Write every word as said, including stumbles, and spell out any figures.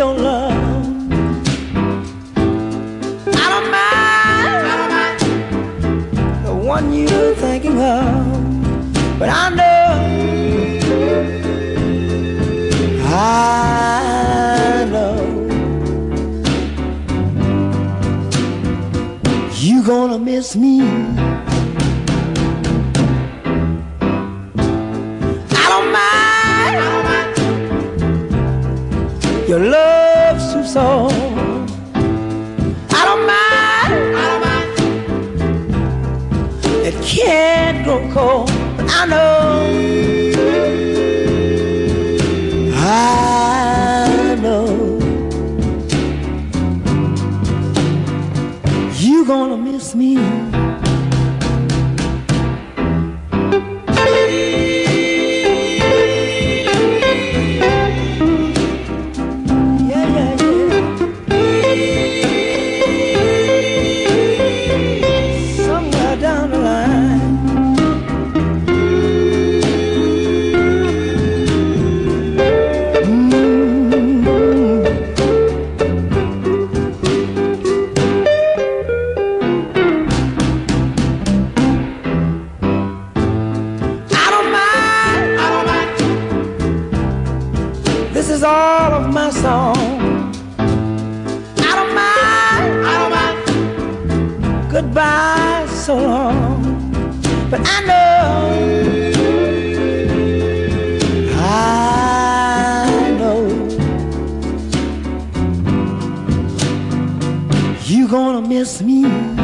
your love. I don't mind, I don't mind the one you're thinking of, but I know, I know you gonna miss me. I don't mind, I don't mind your love's too soft. I don't mind, I don't mind it can't grow cold, but I know, I know you gonna miss me. This is all of my song. I don't mind, I don't mind goodbye so long, but I know, I know you gonna miss me.